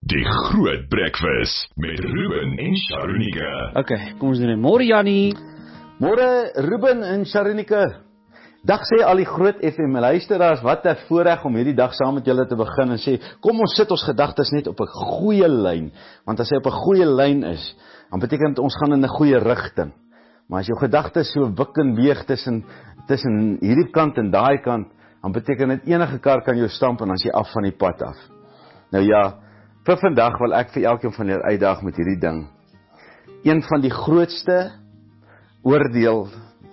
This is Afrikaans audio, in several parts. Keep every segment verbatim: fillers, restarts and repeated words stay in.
Die Groot Breakfast met Ruben en Sharonika. Ok, kom ons doen dit. Môre Jannie. Môre Ruben en Sharonika. Dag sê al die Groot F M luisteraars, wat 'n voorreg om hierdie dag saam met julle te begin en sê, kom ons sit ons gedagtes net op 'n goeie lyn, want as hy op 'n goeie lyn is, dan beteken dit ons gaan in 'n goeie rigting. Maar as jou gedagtes so wik en weeg tussen tussen hierdie kant en daai kant, dan beteken dit enige kar kan jou stamp en dan is jy af van die pad af. Nou ja, vir vandag wil ek vir elkeen van julle uitdaag met hierdie ding. Een van die grootste oordeel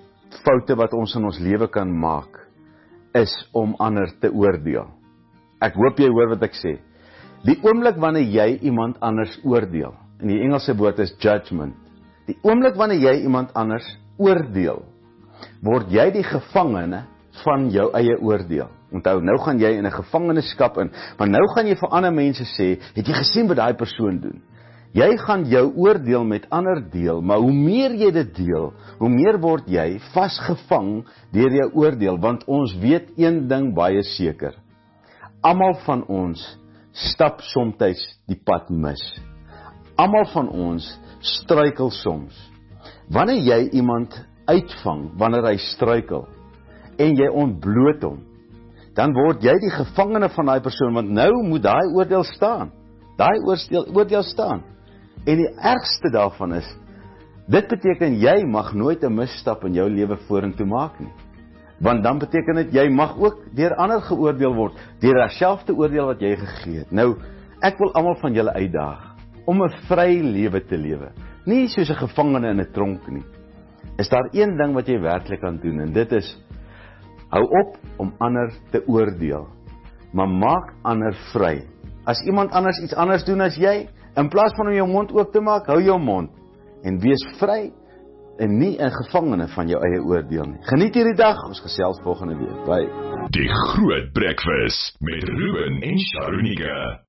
foute wat ons in ons lewe kan maak, is om ander te oordeel. Ek hoop jy hoor wat ek sê. Die oomblik wanneer jy iemand anders oordeel, en die Engelse woord is judgment, die oomblik wanneer jy iemand anders oordeel, word jy die gevangene van jou eie oordeel. Onthou, nou gaan jy in 'n gevangenskap in, maar nou gaan jy vir ander mense sê, het jy gesien wat daai persoon doen? Jy gaan jou oordeel met ander deel, maar hoe meer jy dit deel, hoe meer word jy vasgevang deur jou oordeel, want ons weet een ding baie seker. Almal van ons stap soms die pad mis. Almal van ons struikel soms. Wanneer jy iemand uitvang, wanneer hy struikel, en jy ontbloot hom, dan word jy die gevangene van daai persoon, want nou moet daai oordeel staan. Daai oordeel, oordeel staan. En die ergste daarvan is, dit beteken jy mag nooit 'n misstap in jou lewe vorentoe maak nie. Want dan beteken dit jy mag ook deur ander geoordeel word, deur dieselfde oordeel wat jy gegee het. Nou, ek wil almal van julle uitdaag om 'n vry lewe te lewe. Nie soos 'n gevangene in 'n tronk nie. Is daar een ding wat jy werklik kan doen, en dit is, hou op om ander te oordeel, maar maak ander vry. As iemand anders iets anders doen as jy, in plaas van om jou mond oop te maak, hou jou mond, en wees vry, en nie 'n gevangene van jou eie oordeel nie. Geniet hierdie dag, ons gesels volgende week. Bye. Die Groot Breakfast met Ruben en Sharonika.